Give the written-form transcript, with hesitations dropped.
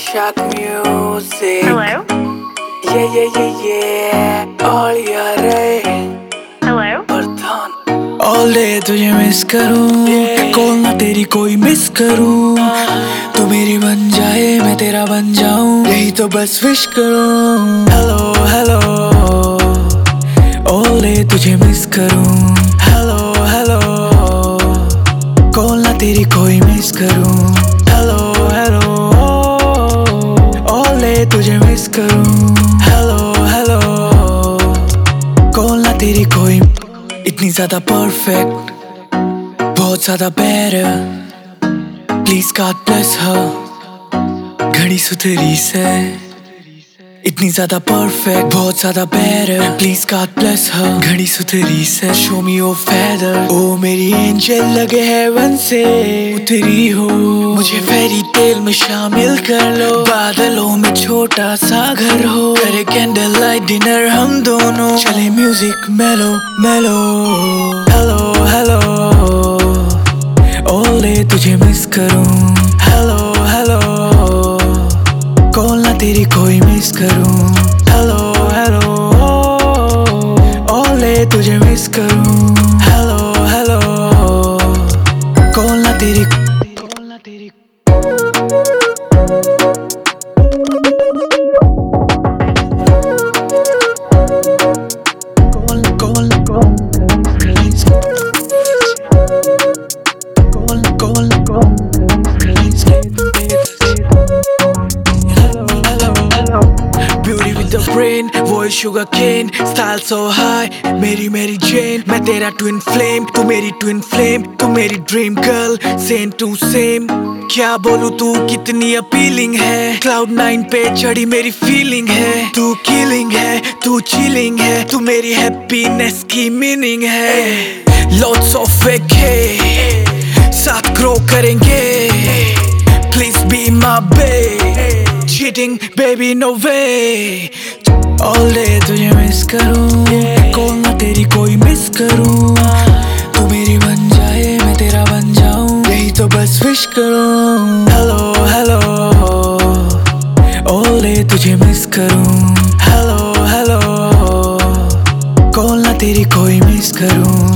Shock music. Hello? Yeah. All यारे Hello? प्रधान All day तुझे मिस करूं कॉल ना तेरी कोई मिस करूं तू मेरी बन जाए मैं तेरा बन जाऊं यही तो बस विश करूं Hello All day तुझे मिस करूं Hello कॉल ना तेरी कोई मिस करूं Hello All day तुझे मिस करूं Hello कॉल ना तेरी कोई इतनी ज्यादा परफेक्ट बहुत ज्यादा बेटर प्लीज गॉड ब्लेस हर घड़ी सुथरी से इतनी ज्यादा परफेक्ट बहुत ज्यादा बेटर प्लीज गॉड ब्लेस हर घड़ी सुथरी से शो मी योर फेदर ओ मेरी एंजल लगे हेवन से उतरी हो मुझे फेरी टेल में शामिल कर लो बादलों में छोटा सा घर हो करे कैंडल लाइट डिनर हम दोनों चले music mellow hello all day तुझे मिस करूं हेलो कॉल ना तेरी कोई मिस करूं हेलो ऑल डे तुझे मिस करूं हेलो कॉल ना तेरी brain, voice sugar cane, style so high, मेरी Jane, मैं तेरा twin flame, तू मेरी twin flame, तू मेरी dream girl, same to same, क्या बोलूं तू कितनी appealing है, cloud 9 पे चढ़ी मेरी feeling है, तू killing है, तू chilling है, तू मेरी happiness की meaning है, lots of fake है, साथ grow करेंगे, please be my babe, cheating baby no way, all day तुझे मिस करूं कॉल ना तेरी कोई मिस करूं तू मेरी बन जाए मैं तेरा बन जाऊं यही तो बस विश करूं हेलो all day तुझे मिस करूं हेलो कॉल ना तेरी कोई मिस करूं